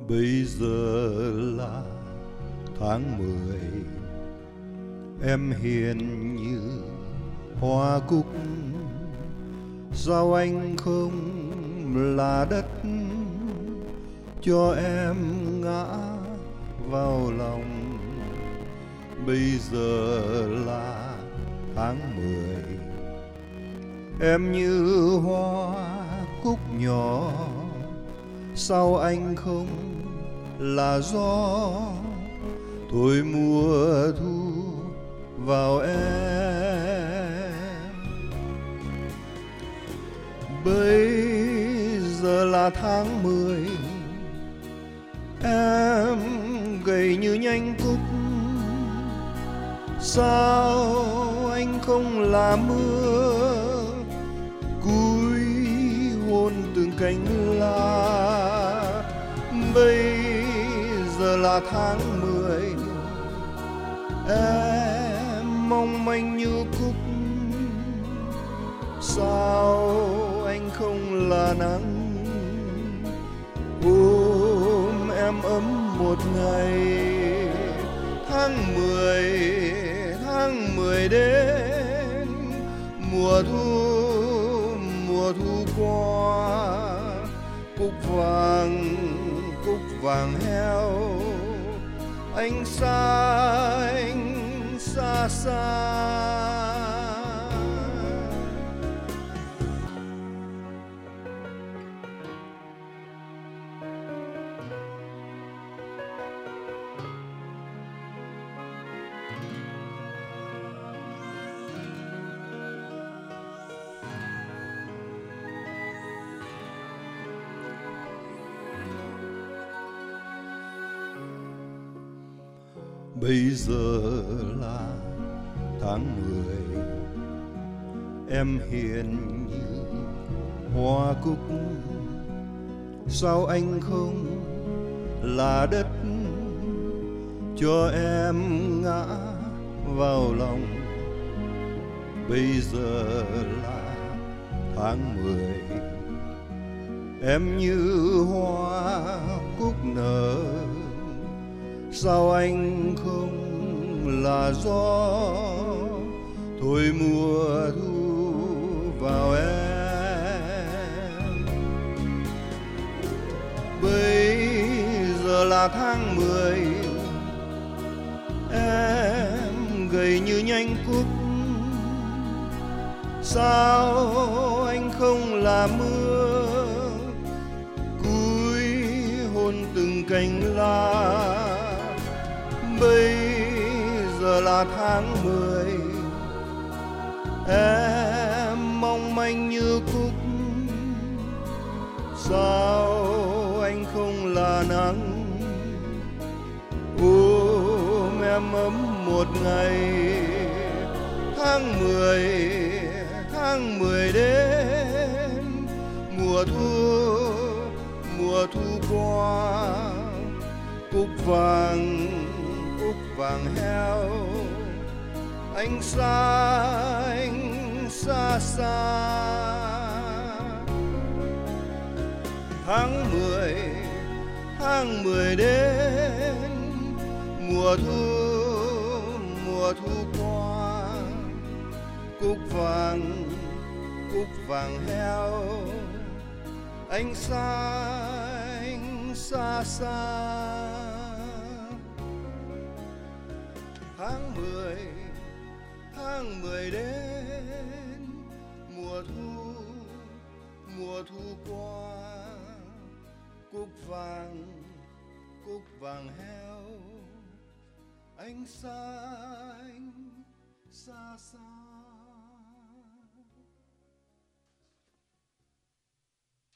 Bây giờ là tháng 10, em hiền như hoa cúc. Sao anh không là đất cho em ngã vào lòng? Bây giờ là tháng 10, em như hoa cúc nhỏ. Sao anh không là gió thổi mùa thu vào em? Bây giờ là tháng 10, em gầy như nhánh cúc. Sao anh không là mưa cúi hôn từng cánh lá? Bây giờ là tháng 10, em mong manh như cúc. Sao anh không là nắng ôm em ấm một ngày? Tháng 10 đến mùa thu qua. Cúc vàng heo ánh xanh xa xa. Bây giờ là tháng 10, em hiền như hoa cúc. Sao anh không là đất cho em ngã vào lòng? Bây giờ là tháng 10, em như hoa cúc nở. Sao anh không là gió thổi mùa thu vào em? Bây giờ là tháng 10, em gầy như nhánh cúc. Sao anh không là mưa cúi hôn từng cành lá? Bây giờ là tháng 10, em mong manh như cúc. Sao anh không là nắng ôm em ấm một ngày? Tháng 10 đến mùa thu qua. Cúc vàng heo ánh xanh xa xa. Tháng 10 đến mùa thu qua. Cúc vàng heo ánh xanh xa xa. Tháng 10 đến mùa thu qua. Cúc vàng heo ánh xanh xa xa.